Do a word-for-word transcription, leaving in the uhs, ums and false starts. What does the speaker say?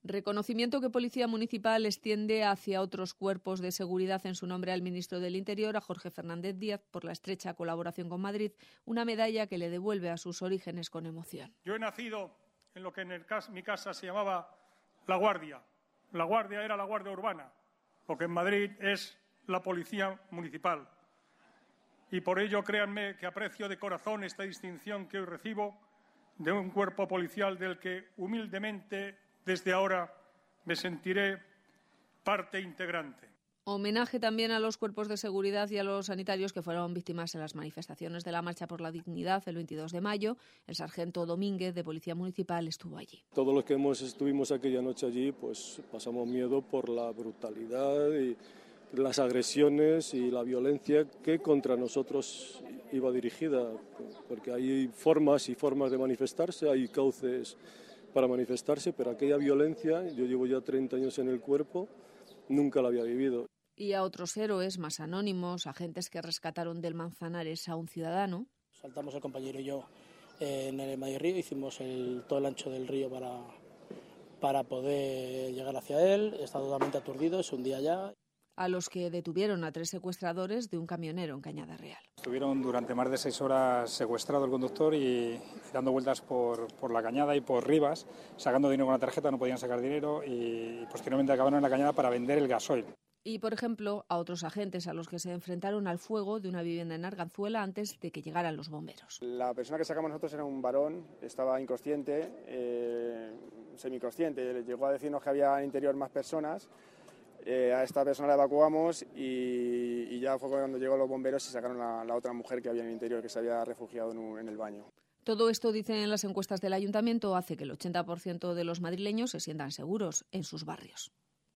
Reconocimiento que Policía Municipal extiende hacia otros cuerpos de seguridad en su nombre al ministro del Interior, a Jorge Fernández Díaz, por la estrecha colaboración con Madrid, una medalla que le devuelve a sus orígenes con emoción. Yo he nacido en lo que en el cas- mi casa se llamaba La Guardia. La Guardia era la Guardia Urbana, lo que en Madrid es la Policía Municipal. Y por ello, créanme que aprecio de corazón esta distinción que hoy recibo de un cuerpo policial del que humildemente desde ahora me sentiré parte integrante. Homenaje también a los cuerpos de seguridad y a los sanitarios que fueron víctimas en las manifestaciones de la Marcha por la Dignidad el veintidós de mayo. El sargento Domínguez de Policía Municipal estuvo allí. Todos los que hemos, estuvimos aquella noche allí, pues pasamos miedo por la brutalidad y las agresiones y la violencia que contra nosotros iba dirigida, porque hay formas y formas de manifestarse, hay cauces para manifestarse, pero aquella violencia, yo llevo ya treinta años en el cuerpo, nunca la había vivido. Y a otros héroes más anónimos, agentes que rescataron del Manzanares a un ciudadano. Saltamos el compañero y yo eh, en el medio río, hicimos el, todo el ancho del río para, para poder llegar hacia él, está totalmente aturdido, es un día ya. A los que detuvieron a tres secuestradores de un camionero en Cañada Real. Estuvieron durante más de seis horas secuestrado el conductor y dando vueltas por, por la cañada y por Rivas, sacando dinero con la tarjeta, no podían sacar dinero y posteriormente acabaron en la cañada para vender el gasoil. Y, por ejemplo, a otros agentes a los que se enfrentaron al fuego de una vivienda en Arganzuela antes de que llegaran los bomberos. La persona que sacamos nosotros era un varón, estaba inconsciente, eh, semiconsciente, llegó a decirnos que había en el interior más personas. Eh, a esta persona la evacuamos y, y ya fue cuando llegó los bomberos y sacaron la, la otra mujer que había en el interior, que se había refugiado en, un, en el baño. Todo esto, dicen las encuestas del ayuntamiento, hace que el ochenta por ciento de los madrileños se sientan seguros en sus barrios.